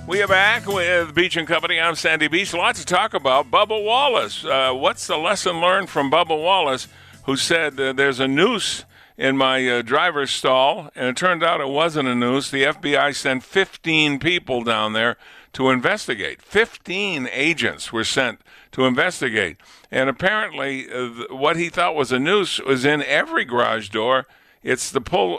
We are back with Beach and Company. I'm Sandy Beach. A lot to talk about. Bubba Wallace. What's the lesson learned from Bubba Wallace, who said there's a noose in my driver's stall, and it turned out it wasn't a noose. The FBI sent 15 people down there to investigate. 15 agents were sent to investigate. And apparently what he thought was a noose was in every garage door. It's the pull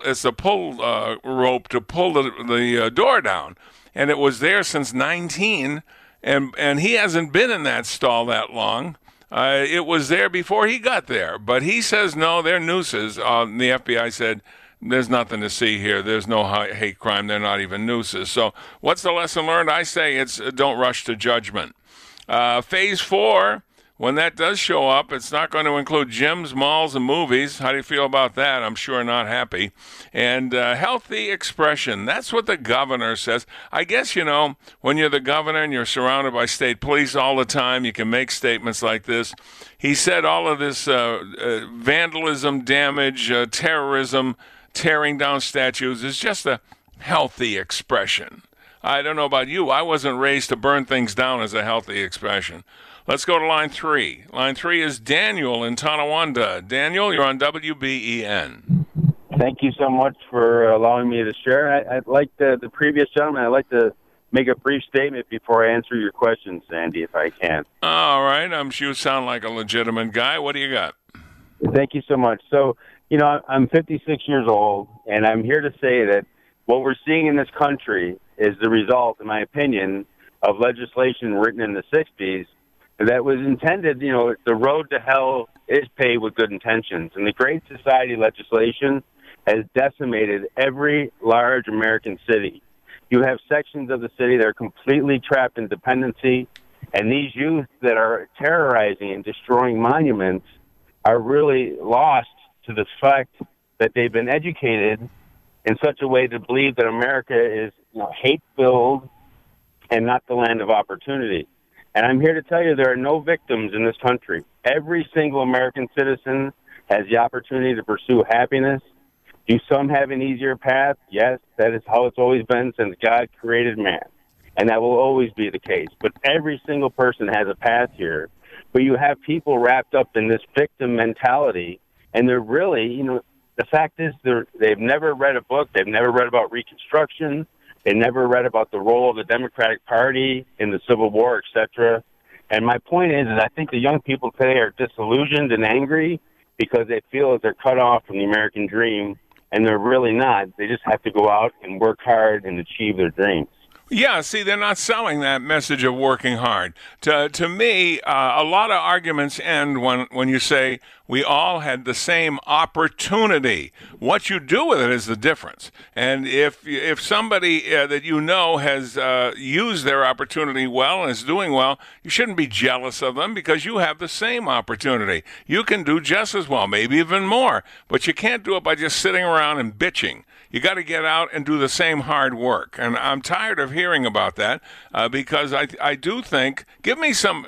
rope to pull the door down. And it was there since 19, and he hasn't been in that stall that long. It was there before he got there. But he says, no, they're nooses. The FBI said, there's nothing to see here. There's no hate crime. They're not even nooses. So what's the lesson learned? I say it's don't rush to judgment. Phase 4, when that does show up, it's not going to include gyms, malls, and movies. How do you feel about that? I'm sure not happy. And healthy expression. That's what the governor says. I guess, when you're the governor and you're surrounded by state police all the time, you can make statements like this. He said all of this vandalism, damage, terrorism, tearing down statues is just a healthy expression. I don't know about you. I wasn't raised to burn things down as a healthy expression. Let's go to line 3. Line 3 is Daniel in Tonawanda. Daniel, you're on WBEN. Thank you so much for allowing me to share. I'd like the previous gentleman, I'd like to make a brief statement before I answer your question, Sandy, if I can. All right. I'm sure you sound like a legitimate guy. What do you got? Thank you so much. So, I'm 56 years old, and I'm here to say that what we're seeing in this country is the result, in my opinion, of legislation written in the 60s that was intended, the road to hell is paved with good intentions. And the Great Society legislation has decimated every large American city. You have sections of the city that are completely trapped in dependency, and these youth that are terrorizing and destroying monuments are really lost to the fact that they've been educated in such a way to believe that America is hate-filled and not the land of opportunity. And I'm here to tell you there are no victims in this country. Every single American citizen has the opportunity to pursue happiness. Do some have an easier path? Yes, that is how it's always been since God created man. And that will always be the case. But every single person has a path here. But you have people wrapped up in this victim mentality, and they're really, the fact is they've never read a book. They've never read about Reconstruction. They never read about the role of the Democratic Party in the Civil War, etc. And my point is I think the young people today are disillusioned and angry because they feel that they're cut off from the American dream, and they're really not. They just have to go out and work hard and achieve their dreams. Yeah, see, they're not selling that message of working hard. To me, a lot of arguments end when you say we all had the same opportunity. What you do with it is the difference. And if somebody that has used their opportunity well and is doing well, you shouldn't be jealous of them because you have the same opportunity. You can do just as well, maybe even more, but you can't do it by just sitting around and bitching. You got to get out and do the same hard work. And I'm tired of hearing about that because I do think, give me some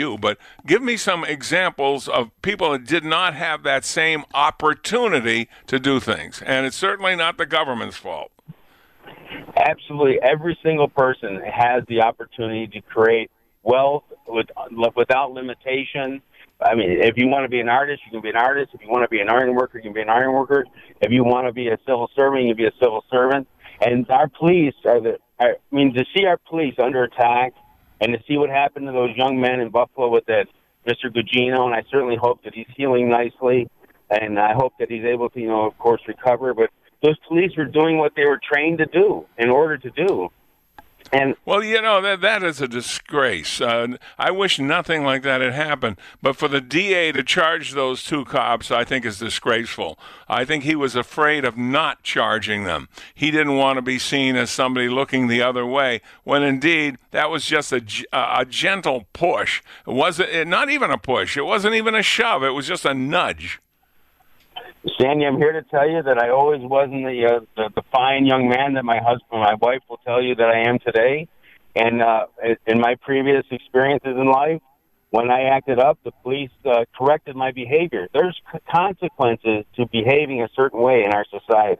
examples of people that did not have that same opportunity to do things. And it's certainly not the government's fault. Absolutely. Every single person has the opportunity to create wealth without limitation. I mean, if you want to be an artist, you can be an artist. If you want to be an iron worker, you can be an iron worker. If you want to be a civil servant, you can be a civil servant. And our police to see our police under attack and to see what happened to those young men in Buffalo with that Mr. Gugino, and I certainly hope that he's healing nicely, and I hope that he's able to, of course, recover. But those police were doing what they were trained to do in order to do. And well, that is a disgrace. I wish nothing like that had happened. But for the DA to charge those two cops, I think is disgraceful. I think he was afraid of not charging them. He didn't want to be seen as somebody looking the other way, when indeed that was just a gentle push. It wasn't not even a push. It wasn't even a shove. It was just a nudge. Sandy, I'm here to tell you that I always wasn't the fine young man that my wife will tell you that I am today. And in my previous experiences in life, when I acted up, the police corrected my behavior. There's consequences to behaving a certain way in our society.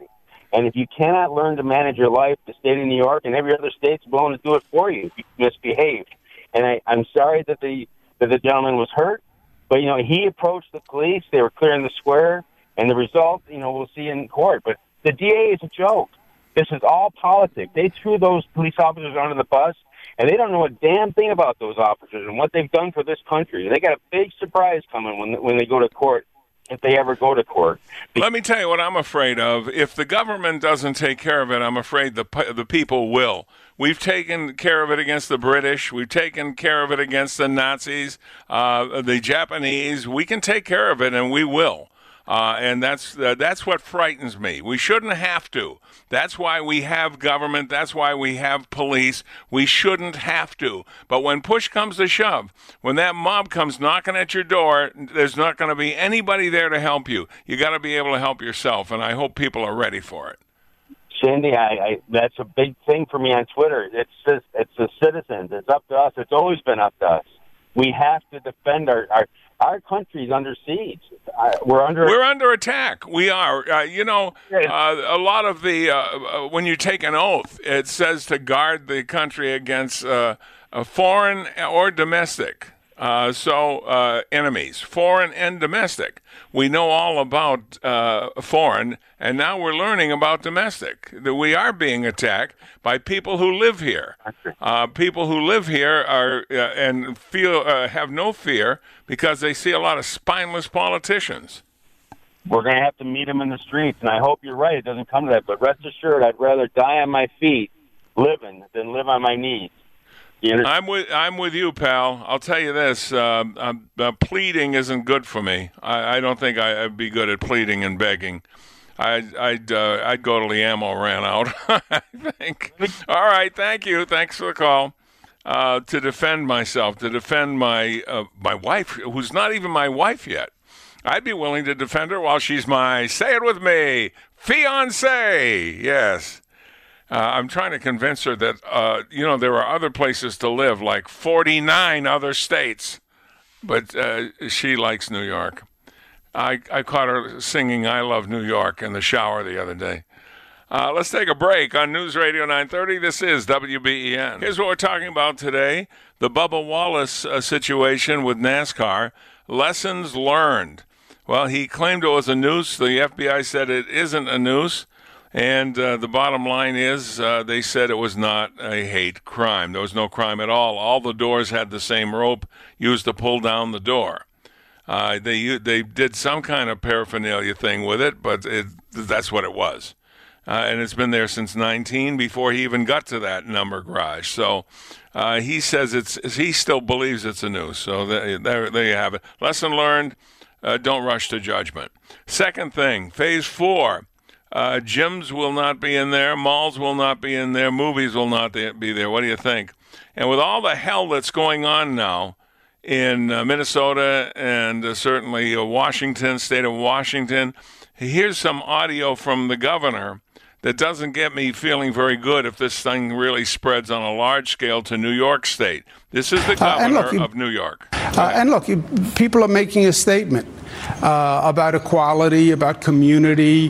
And if you cannot learn to manage your life, the state of New York and every other state's willing to do it for you if you misbehave. And I'm sorry that the gentleman was hurt, but, he approached the police. They were clearing the square, and the result, we'll see in court. But the DA is a joke. This is all politics. They threw those police officers under the bus, and they don't know a damn thing about those officers and what they've done for this country. They got a big surprise coming when they go to court, if they ever go to court. Let me tell you what I'm afraid of. If the government doesn't take care of it, I'm afraid the people will. We've taken care of it against the British. We've taken care of it against the Nazis, the Japanese. We can take care of it, and we will. And that's what frightens me. We shouldn't have to. That's why we have government. That's why we have police. We shouldn't have to. But when push comes to shove, when that mob comes knocking at your door, there's not going to be anybody there to help you. You got to be able to help yourself, and I hope people are ready for it. Sandy, that's a big thing for me on Twitter. It's the citizens. It's up to us. It's always been up to us. We have to defend our country's under siege. We're under attack. We are. A lot of the when you take an oath, it says to guard the country against foreign or domestic. Enemies, foreign and domestic. We know all about foreign, and now we're learning about domestic. That we are being attacked by people who live here. People who live here are and feel have no fear because they see a lot of spineless politicians. We're going to have to meet them in the streets, and I hope you're right. It doesn't come to that, but rest assured, I'd rather die on my feet living than live on my knees. I'm with you, pal. I'll tell you this: pleading isn't good for me. I don't think I'd be good at pleading and begging. I'd go till the ammo ran out. I think. All right, thank you. Thanks for the call. To defend myself, to defend my wife, who's not even my wife yet. I'd be willing to defend her while she's my, say it with me, fiancé. Yes. I'm trying to convince her that, there are other places to live, like 49 other states. But she likes New York. I caught her singing I Love New York in the shower the other day. Let's take a break on News Radio 930. This is WBEN. Here's what we're talking about today. The Bubba Wallace situation with NASCAR. Lessons learned. Well, he claimed it was a noose. The FBI said it isn't a noose. And the bottom line is they said it was not a hate crime. There was no crime at all. All the doors had the same rope used to pull down the door. They did some kind of paraphernalia thing with it, but that's what it was. And it's been there since 19 before he even got to that number garage. So he says he still believes it's a noose. So there you have it. Lesson learned, don't rush to judgment. Second thing, phase 4. Gyms will not be in there. Malls will not be in there. Movies will not be there. What do you think? And with all the hell that's going on now in Minnesota and certainly Washington, state of Washington, here's some audio from the governor that doesn't get me feeling very good if this thing really spreads on a large scale to New York State. This is the governor of New York. And look, people are making a statement about equality, about community,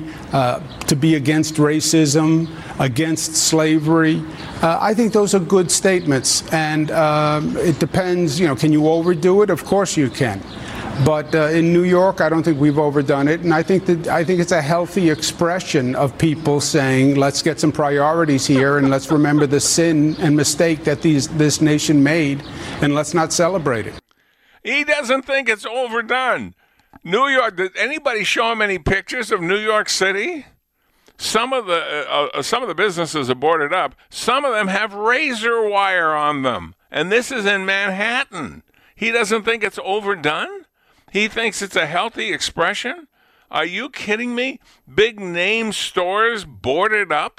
to be against racism, against slavery. I think those are good statements. And it depends, can you overdo it? Of course you can. But in New York, I don't think we've overdone it, and I think it's a healthy expression of people saying, "Let's get some priorities here, and let's remember the sin and mistake that this nation made, and let's not celebrate it." He doesn't think it's overdone. New York. Did anybody show him any pictures of New York City? Some of the businesses are boarded up. Some of them have razor wire on them, and this is in Manhattan. He doesn't think it's overdone. He thinks it's a healthy expression? Are you kidding me? Big name stores boarded up?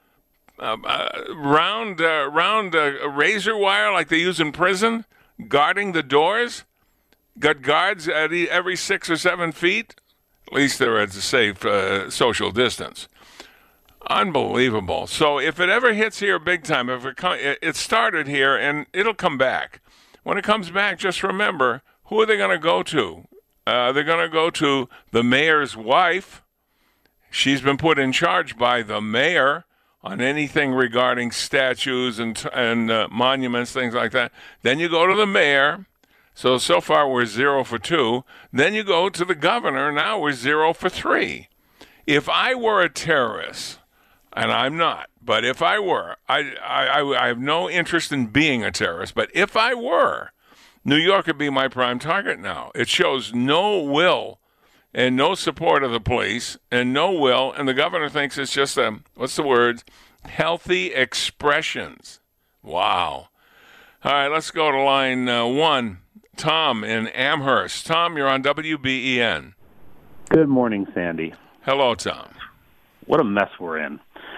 Round razor wire like they use in prison? Guarding the doors? Got guards at every 6 or 7 feet? At least they're at a safe social distance. Unbelievable. So if it ever hits here big time, if it started here and it'll come back. When it comes back, just remember, who are they going to go to? They're going to go to the mayor's wife. She's been put in charge by the mayor on anything regarding statues and monuments, things like that. Then you go to the mayor. So far we're 0 for 2. Then you go to the governor. Now we're 0 for 3. If I were a terrorist, and I'm not, but if I were, I have no interest in being a terrorist, but if I were, New York would be my prime target now. It shows no will and no support of the police and no will, and the governor thinks it's just healthy expressions. Wow. All right, let's go to line 1. Tom in Amherst. Tom, you're on WBEN. Good morning, Sandy. Hello, Tom. What a mess we're in.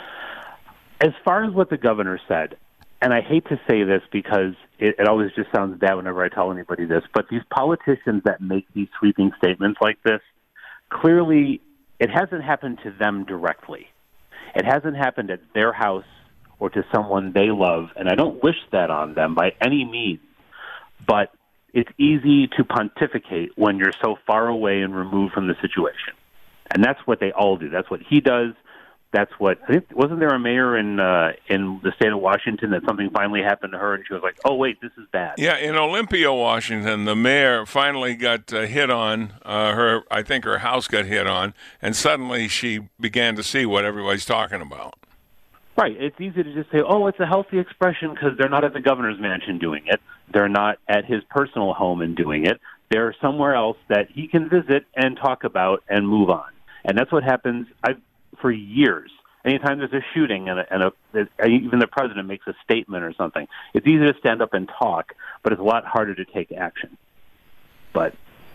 As far as what the governor said, and I hate to say this because it always just sounds bad whenever I tell anybody this, but these politicians that make these sweeping statements like this, clearly it hasn't happened to them directly. It hasn't happened at their house or to someone they love, and I don't wish that on them by any means, but it's easy to pontificate when you're so far away and removed from the situation. And that's what they all do. That's what he does. That's what, I think, wasn't there a mayor in the state of Washington that something finally happened to her and she was like, oh, wait, this is bad. Yeah, in Olympia, Washington, the mayor finally got hit on. I think her house got hit on, and suddenly she began to see what everybody's talking about. Right. It's easy to just say, oh, it's a healthy expression because they're not at the governor's mansion doing it. They're not at his personal home and doing it. They're somewhere else that he can visit and talk about and move on. And that's what happens for years. Anytime there's a shooting and even the president makes a statement or something, it's easy to stand up and talk, but it's a lot harder to take action. But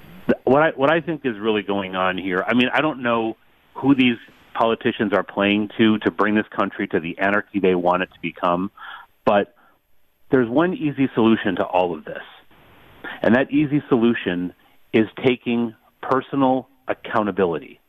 what I think is really going on here, I mean, I don't know who these politicians are playing to bring this country to the anarchy they want it to become, but there's one easy solution to all of this. And that easy solution is taking personal accountability.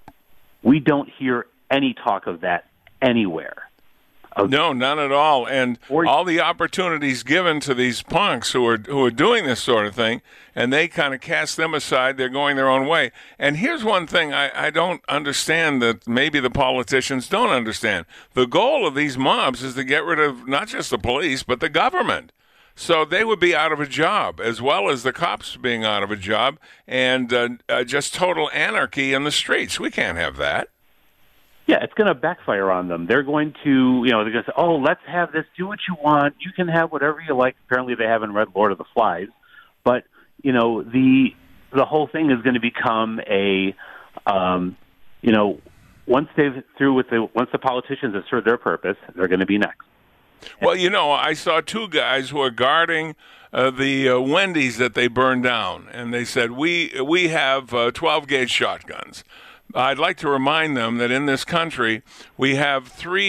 We don't hear any talk of that anywhere. No, none at all. And all the opportunities given to these punks who are doing this sort of thing, and they kind of cast them aside. They're going their own way. And here's one thing I don't understand that maybe the politicians don't understand. The goal of these mobs is to get rid of not just the police, but the government. So they would be out of a job, as well as the cops being out of a job, and just total anarchy in the streets. We can't have that. Yeah, it's going to backfire on them. They're going to, they're going to say, oh, let's have this. Do what you want. You can have whatever you like. Apparently they haven't read Lord of the Flies. But, the whole thing is going to become once the politicians have served their purpose, they're going to be next. Well, I saw two guys who are guarding the Wendy's that they burned down, and they said, we have 12-gauge shotguns. I'd like to remind them that in this country, we have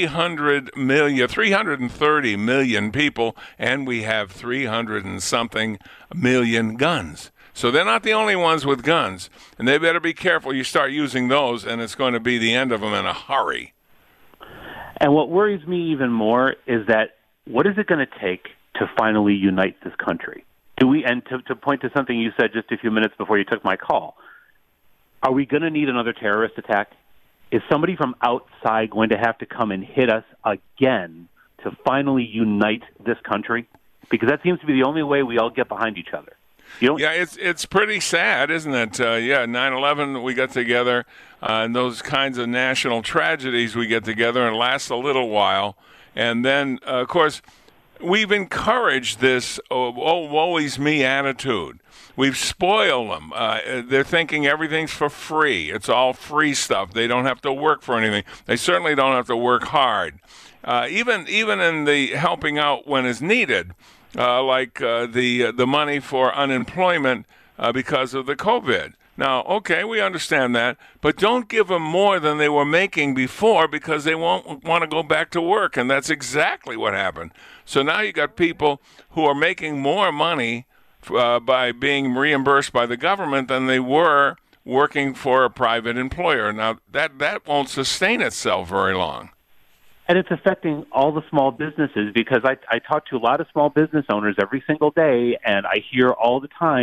330 million people, and we have 300 and something million guns. So they're not the only ones with guns, and they better be careful. You start using those, and it's going to be the end of them in a hurry. And what worries me even more is that what is it going to take to finally unite this country? And to point to something you said just a few minutes before you took my call, are we going to need another terrorist attack? Is somebody from outside going to have to come and hit us again to finally unite this country? Because that seems to be the only way we all get behind each other. Yeah, it's pretty sad, isn't it? 9/11, we got together, and those kinds of national tragedies we get together and last a little while. And then, of course, we've encouraged this woe is me attitude. We've spoiled them. They're thinking everything's for free. It's all free stuff. They don't have to work for anything. They certainly don't have to work hard. Even in the helping out when it's needed, like the money for unemployment because of the COVID. Now, okay, we understand that, but don't give them more than they were making before because they won't want to go back to work, and that's exactly what happened. So now you got people who are making more money by being reimbursed by the government than they were working for a private employer. Now, that won't sustain itself very long. And it's affecting all the small businesses because I talk to a lot of small business owners every single day, and I hear all the time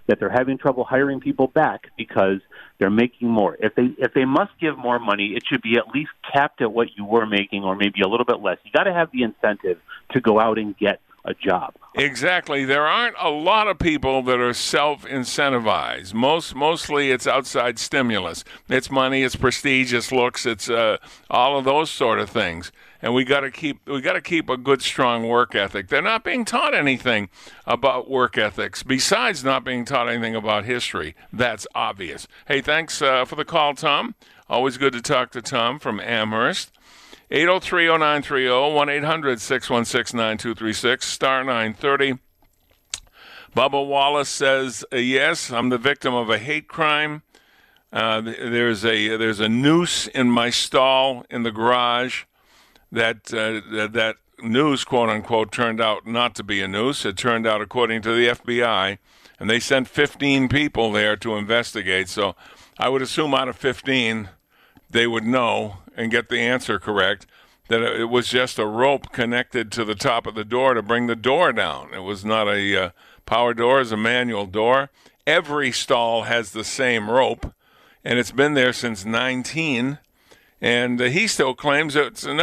that they're having trouble hiring people back because they're making more. If they must give more money, it should be at least capped at what you were making, or maybe a little bit less. You got to have the incentive to go out and get a job. Exactly. There aren't a lot of people that are self-incentivized. Mostly it's outside stimulus. It's money, it's prestige, it's looks, it's all of those sort of things. And we got to keep a good, strong work ethic. They're not being taught anything about work ethics besides not being taught anything about history. That's obvious. Hey, thanks for the call, Tom. Always good to talk to Tom from Amherst. 803-0930, 1-800-616-9236, star 930. Bubba Wallace says, yes, I'm the victim of a hate crime. There's a noose in my stall in the garage. That noose, quote unquote, turned out not to be a noose. It turned out, according to the FBI, and they sent 15 people there to investigate. So I would assume out of 15, they would know and get the answer correct, that it was just a rope connected to the top of the door to bring the door down. It was not a power door, it's a manual door. Every stall has the same rope, and it's been there since 19. And he still claims that's a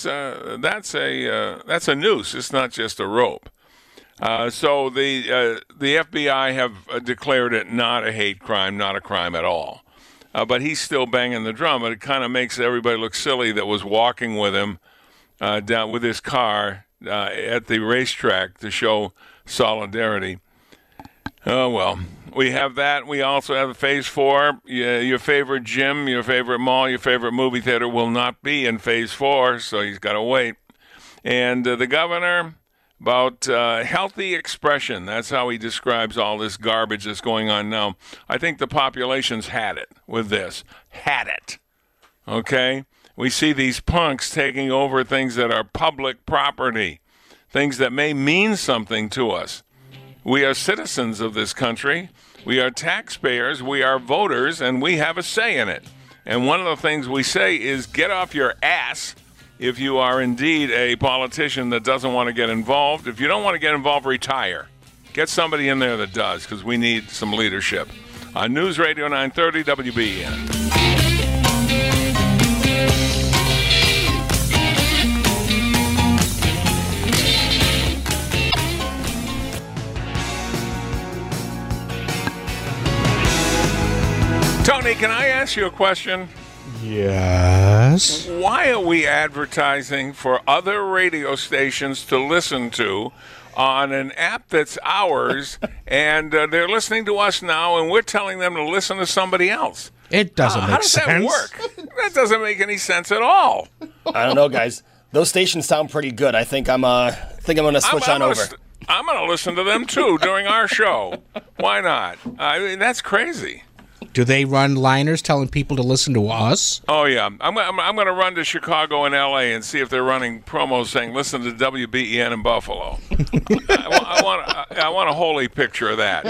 noose. It's not just a rope. So the FBI have declared it not a hate crime, not a crime at all. But he's still banging the drum, and it kind of makes everybody look silly that was walking with him down with his car at the racetrack to show solidarity. Oh, well, we have that. We also have Phase 4. Your favorite gym, your favorite mall, your favorite movie theater will not be in Phase 4, so he's got to wait. And the governor, about healthy expression. That's how he describes all this garbage that's going on now. I think the population's had it with this. Had it. Okay? We see these punks taking over things that are public property, things that may mean something to us. We are citizens of this country. We are taxpayers. We are voters, and we have a say in it. And one of the things we say is get off your ass if you are indeed a politician that doesn't want to get involved. If you don't want to get involved, retire. Get somebody in there that does, because we need some leadership. On News Radio 930 WBEN. Tony, can I ask you a question? Yes. Why are we advertising for other radio stations to listen to on an app that's ours, and they're listening to us now, and we're telling them to listen to somebody else? It doesn't make sense. How does that work? That doesn't make any sense at all. I don't know, guys. Those stations sound pretty good. I think I'm going to switch on over. I'm going to listen to them, too, during our show. Why not? I mean, that's crazy. Do they run liners telling people to listen to us? Oh, yeah. I'm going to run to Chicago and L.A. and see if they're running promos saying, listen to WBEN in Buffalo. I want a holy picture of that.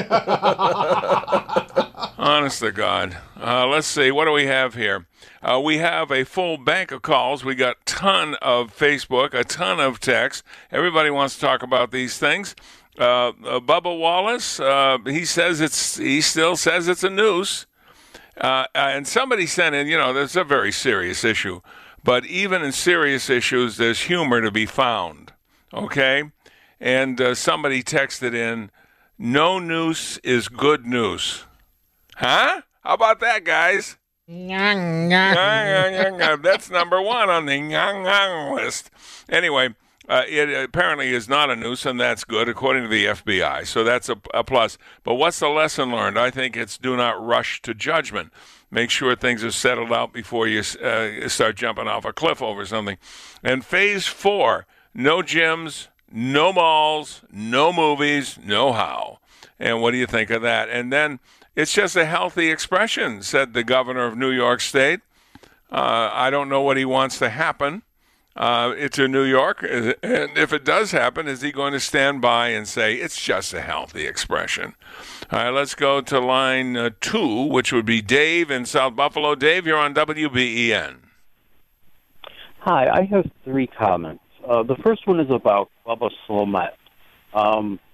Honest to God. Let's see. What do we have here? We have a full bank of calls. We got a ton of Facebook, a ton of text. Everybody wants to talk about these things. Bubba Wallace, he still says it's a noose. And somebody sent in, there's a very serious issue. But even in serious issues, there's humor to be found. Okay? And somebody texted in, no noose is good news. Huh? How about that, guys? That's number one on the list. Anyway, it apparently is not a noose, and that's good, according to the FBI. So that's a plus. But what's the lesson learned? I think it's do not rush to judgment. Make sure things are settled out before you start jumping off a cliff over something. And Phase 4, no gyms, no malls, no movies, no how. And what do you think of that? And then it's just a healthy expression, said the governor of New York State. I don't know what he wants to happen. It's in New York, and if it does happen, is he going to stand by and say it's just a healthy expression? All right, let's go to line 2, which would be Dave in South Buffalo. Dave, you're on WBEN. Hi, I have 3 comments. The first one is about Bubba Slomet.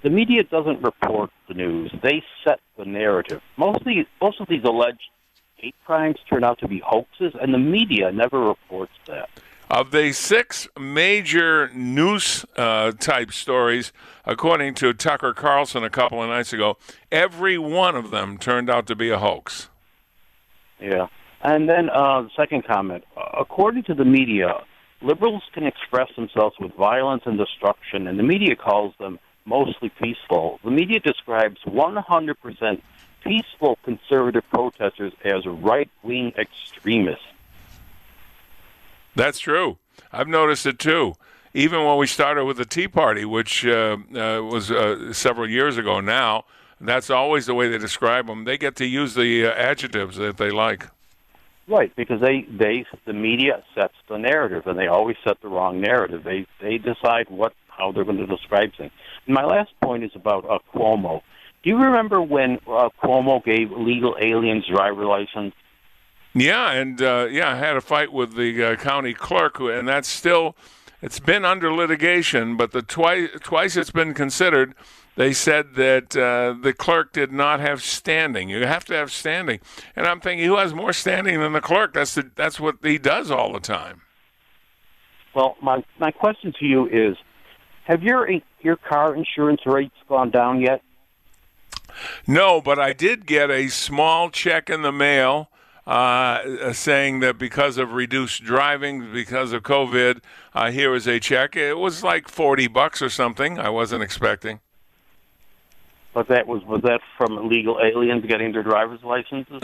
the media doesn't report the news. They set the narrative. Most of these alleged hate crimes turn out to be hoaxes, and the media never reports that. Of the 6 major news type stories, according to Tucker Carlson a couple of nights ago, every one of them turned out to be a hoax. Yeah. And then the second comment. According to the media, liberals can express themselves with violence and destruction, and the media calls them mostly peaceful. The media describes 100% peaceful conservative protesters as right-wing extremists. That's true. I've noticed it too. Even when we started with the Tea Party, which was several years ago now, that's always the way they describe them. They get to use the adjectives that they like. Right, because the media sets the narrative, and they always set the wrong narrative. They decide how they're going to describe things. And my last point is about Cuomo. Do you remember when Cuomo gave illegal aliens driver license? Yeah, and I had a fight with the county clerk, and that's still, it's been under litigation, but the twice it's been considered, they said that the clerk did not have standing. You have to have standing. And I'm thinking, who has more standing than the clerk? That's what he does all the time. Well, my question to you is, have your car insurance rates gone down yet? No, but I did get a small check in the mail saying that because of reduced driving, because of COVID, here is a check. It was like $40 or something. I wasn't expecting. But was that from illegal aliens getting their driver's licenses?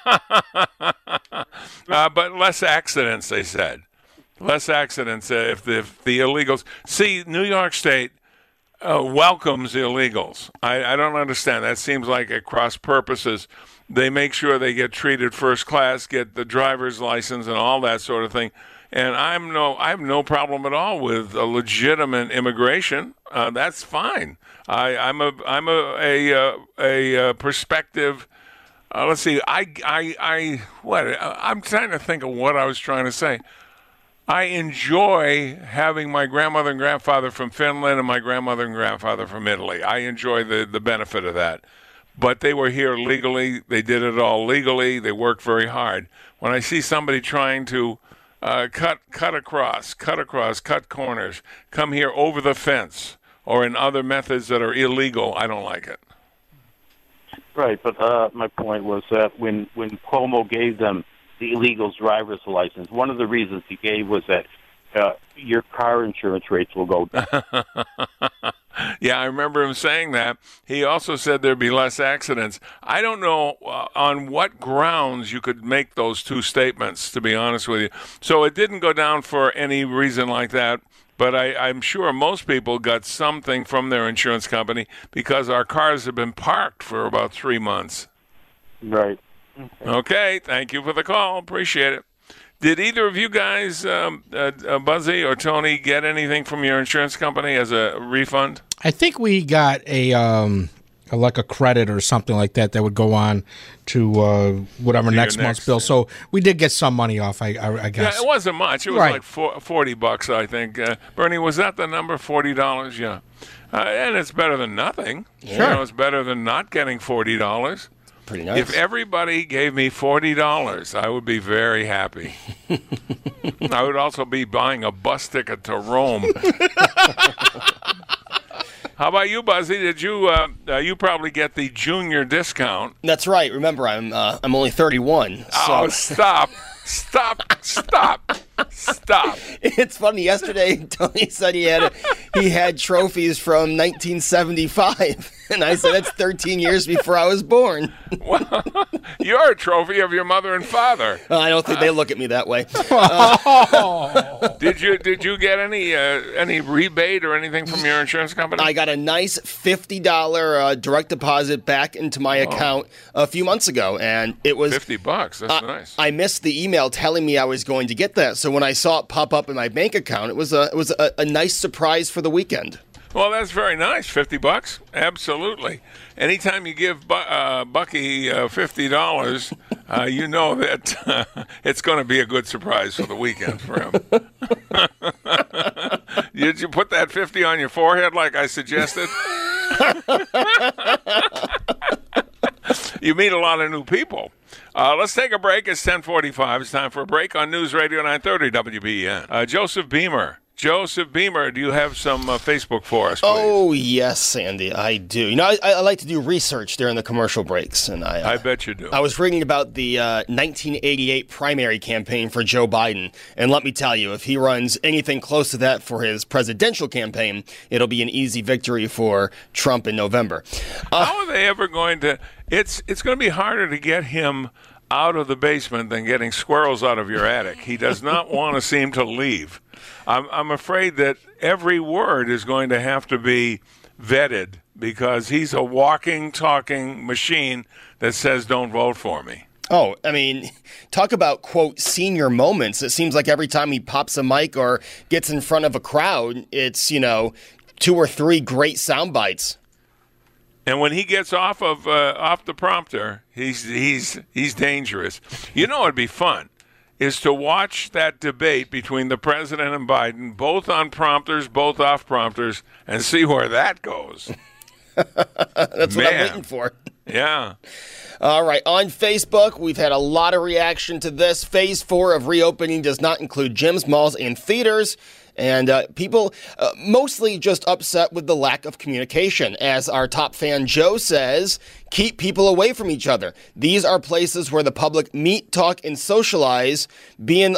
But less accidents, they said. Less accidents if the illegals. See, New York State welcomes illegals. I don't understand. That seems like at cross purposes. They make sure they get treated first class, get the driver's license and all that sort of thing. And I have no problem at all with a legitimate immigration. That's fine. I'm a perspective. Let's see. I'm trying to think of what I was trying to say. I enjoy having my grandmother and grandfather from Finland and my grandmother and grandfather from Italy. I enjoy the benefit of that. But they were here legally. They did it all legally. They worked very hard. When I see somebody trying to cut across, cut corners, come here over the fence, or in other methods that are illegal, I don't like it. Right, but my point was that when Cuomo gave them the illegals' driver's license, one of the reasons he gave was that your car insurance rates will go down. Yeah, I remember him saying that. He also said there'd be less accidents. I don't know on what grounds you could make those two statements, to be honest with you. So it didn't go down for any reason like that, but I'm sure most people got something from their insurance company because our cars have been parked for about 3 months. Right. Okay, thank you for the call. Appreciate it. Did either of you guys, Buzzy or Tony, get anything from your insurance company as a refund? I think we got a credit or something like that would go on to whatever next month's bill. So we did get some money off, I guess. Yeah, it wasn't much. It was like $40, I think. Bernie, was that the number, $40? Yeah. And it's better than nothing. Sure. You know, it's better than not getting $40. Pretty nice. If everybody gave me $40, I would be very happy. I would also be buying a bus ticket to Rome. How about you, Buzzy? Did you you probably get the junior discount? That's right. Remember, I'm only 31. So. Oh, stop. It's funny. Yesterday, Tony said he had trophies from 1975, and I said that's 13 years before I was born. Well, you're a trophy of your mother and father. I don't think they look at me that way. Did you get any rebate or anything from your insurance company? I got a nice $50 direct deposit back into my account a few months ago, and it was $50. That's nice. I missed the email telling me I was going to get that, so when I saw it pop up in my bank account, it was a nice surprise for the weekend. Well, that's very nice. $50, absolutely. Anytime you give Bucky $50, you know that it's going to be a good surprise for the weekend for him. Did you put that 50 on your forehead like I suggested? You meet a lot of new people. Let's take a break. It's 10:45. It's time for a break on News Radio 930 WBEN. Joseph Beamer. Joseph Beamer, do you have some Facebook for us, please? Oh, yes, Sandy, I do. You know, I like to do research during the commercial breaks. And I bet you do. I was reading about the 1988 primary campaign for Joe Biden. And let me tell you, if he runs anything close to that for his presidential campaign, it'll be an easy victory for Trump in November. How are they ever going to... It's going to be harder to get him out of the basement than getting squirrels out of your attic. He does not want to seem to leave. I'm afraid that every word is going to have to be vetted because he's a walking, talking machine that says, don't vote for me. Oh, I mean, talk about, quote, senior moments. It seems like every time he pops a mic or gets in front of a crowd, it's, 2 or 3 great sound bites. And when he gets off the prompter, he's dangerous. You know what'd be fun is to watch that debate between the president and Biden, both on prompters, both off prompters, and see where that goes. That's what I'm waiting for. Yeah. All right. On Facebook, we've had a lot of reaction to this. Phase 4 of reopening does not include gyms, malls, and theaters. And people mostly just upset with the lack of communication. As our top fan Joe says, keep people away from each other. These are places where the public meet, talk, and socialize. Being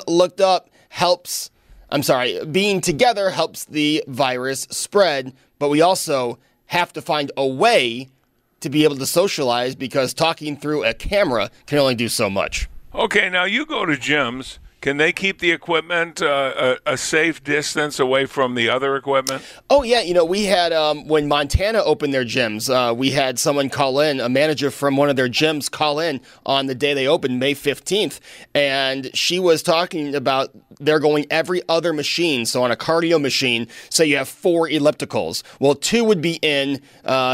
together helps the virus spread. But we also have to find a way to be able to socialize because talking through a camera can only do so much. Okay, now you go to gyms. Can they keep the equipment a safe distance away from the other equipment? Oh, yeah. We had, when Montana opened their gyms, we had someone call in, a manager from one of their gyms call in on the day they opened, May 15th. And she was talking about they're going every other machine. So on a cardio machine, say you have 4 ellipticals. Well, 2 would be in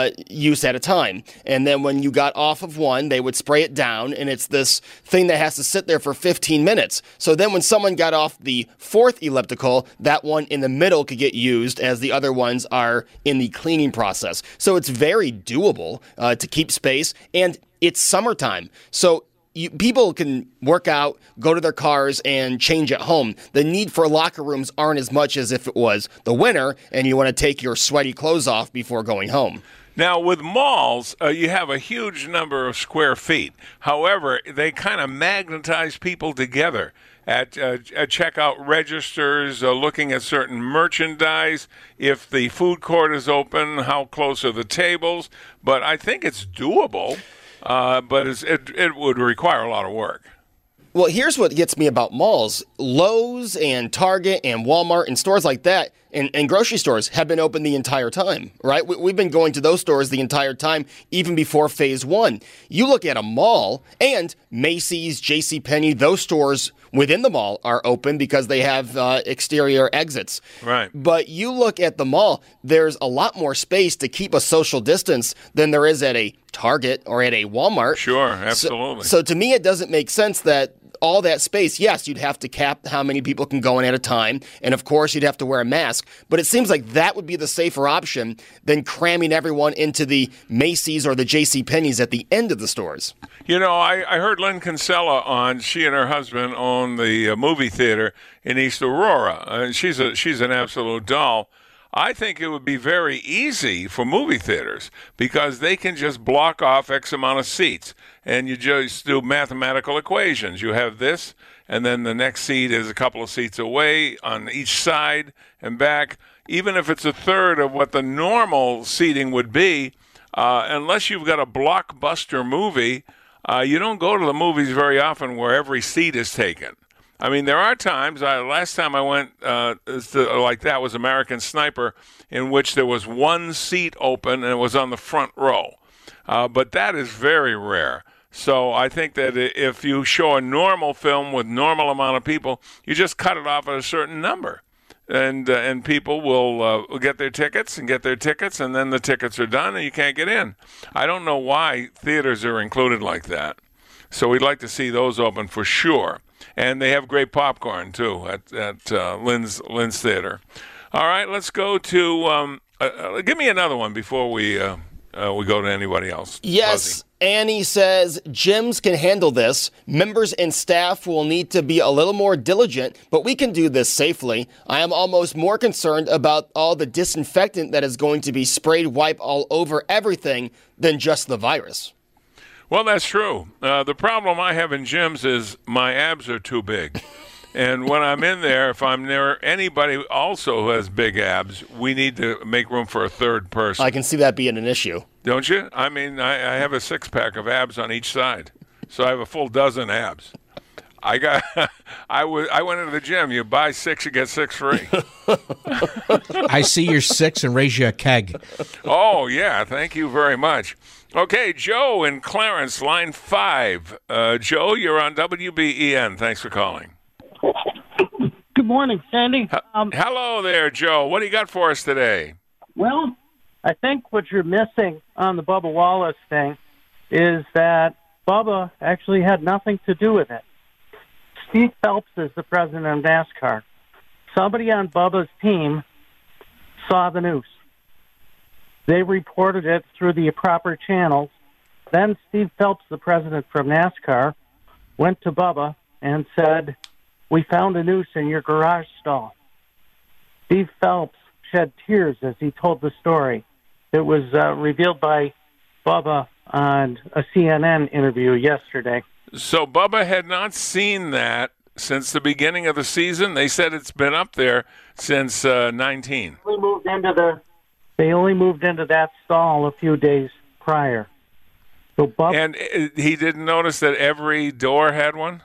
use at a time. And then when you got off of one, they would spray it down. And it's this thing that has to sit there for 15 minutes. So then when someone got off the 4th elliptical, that one in the middle could get used as the other ones are in the cleaning process. So it's very doable to keep space, and it's summertime. So people can work out, go to their cars, and change at home. The need for locker rooms aren't as much as if it was the winter and you want to take your sweaty clothes off before going home. Now, with malls, you have a huge number of square feet. However, they kind of magnetize people together at checkout registers, looking at certain merchandise, if the food court is open, how close are the tables. But I think it's doable, but it would require a lot of work. Well, here's what gets me about malls. Lowe's and Target and Walmart and stores like that and grocery stores have been open the entire time, right? We've been going to those stores the entire time, even before phase 1. You look at a mall, and Macy's, JCPenney, those stores within the mall are open because they have exterior exits. Right. But you look at the mall, there's a lot more space to keep a social distance than there is at a Target or at a Walmart. Sure, absolutely. So to me, it doesn't make sense that all that space, yes, you'd have to cap how many people can go in at a time, and of course you'd have to wear a mask, but it seems like that would be the safer option than cramming everyone into the Macy's or the JCPenney's at the end of the stores. You know, I heard Lynn Kinsella on, she and her husband own the movie theater in East Aurora, and she's an absolute doll. I think it would be very easy for movie theaters because they can just block off X amount of seats and you just do mathematical equations. You have this, and then the next seat is a couple of seats away on each side and back. Even if it's a third of what the normal seating would be, unless you've got a blockbuster movie, you don't go to the movies very often where every seat is taken. I mean, there are times, last time I went like that was American Sniper, in which there was one seat open and it was on the front row. But that is very rare. So I think that if you show a normal film with normal amount of people, you just cut it off at a certain number. And people will get their tickets, and then the tickets are done and you can't get in. I don't know why theaters are included like that. So we'd like to see those open for sure. And they have great popcorn, too, at Lynn's Theater. All right, let's go to Give me another one before we go to anybody else. Yes. Fuzzy. Annie says gyms can handle this. Members and staff will need to be a little more diligent, but we can do this safely. I am almost more concerned about all the disinfectant that is going to be sprayed wipe all over everything than just the virus. Well, that's true. The problem I have in gyms is my abs are too big. And when I'm in there, if I'm near anybody also who has big abs, we need to make room for a third person. I can see that being an issue. Don't you? I mean, I have a six-pack of abs on each side, so I have a full dozen abs. I went into the gym. You buy 6, you get 6 free. I see your 6 and raise you a keg. Oh, yeah. Thank you very much. Okay, Joe in Clarence, line 5. Joe, you're on WBEN. Thanks for calling. Good morning, Sandy. Hello there, Joe. What do you got for us today? Well, I think what you're missing on the Bubba Wallace thing is that Bubba actually had nothing to do with it. Steve Phelps is the president of NASCAR. Somebody on Bubba's team saw the news. They reported it through the proper channels. Then Steve Phelps, the president from NASCAR, went to Bubba and said, "We found a noose in your garage stall." Steve Phelps shed tears as he told the story. It was revealed by Bubba on a CNN interview yesterday. So Bubba had not seen that since the beginning of the season? They said it's been up there since 19. They only moved into that stall a few days prior. So Bubba, and he didn't notice that every door had one?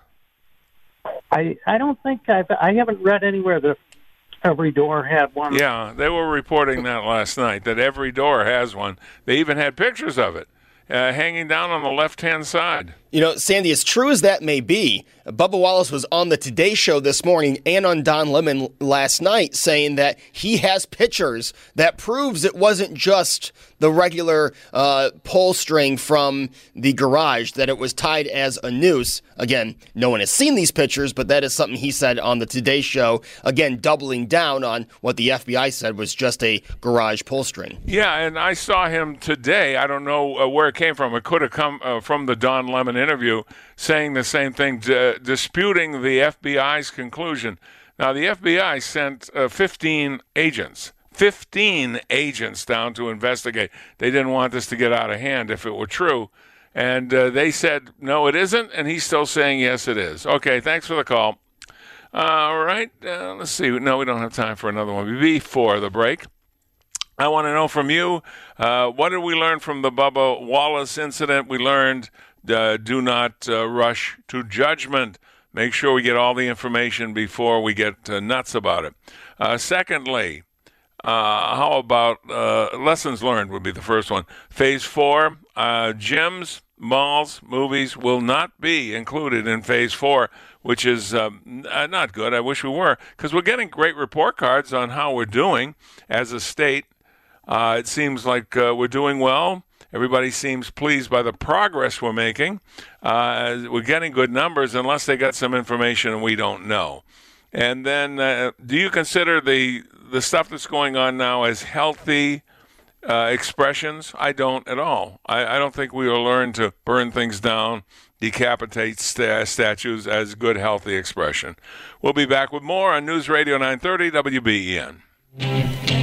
I don't think I haven't read anywhere that every door had one. Yeah, they were reporting that last night, that every door has one. They even had pictures of it hanging down on the left-hand side. You know, Sandy, as true as that may be, Bubba Wallace was on the Today Show this morning and on Don Lemon last night saying that he has pictures that proves it wasn't just the regular pull string from the garage, that it was tied as a noose. Again, no one has seen these pictures, but that is something he said on the Today Show, again, doubling down on what the FBI said was just a garage pull string. Yeah, and I saw him today. I don't know where it came from. It could have come from the Don Lemon interview, saying the same thing, disputing the FBI's conclusion. Now, the FBI sent 15 agents down to investigate. They didn't want this to get out of hand if it were true. And they said, no, it isn't. And he's still saying, yes, it is. Okay, thanks for the call. All right, let's see. No, we don't have time for another one. Before the break, I want to know from you, what did we learn from the Bubba Wallace incident? We learned do not rush to judgment. Make sure we get all the information before we get nuts about it. Secondly, how about lessons learned would be the first one. Phase 4, gyms, malls, movies will not be included in Phase 4, which is not good. I wish we were, because we're getting great report cards on how we're doing as a state. It seems like we're doing well. Everybody seems pleased by the progress we're making. We're getting good numbers unless they got some information we don't know. And then do you consider the stuff that's going on now as healthy expressions? I don't at all. I don't think we will learn to burn things down, decapitate statues as good, healthy expression. We'll be back with more on News Radio 930 WBEN.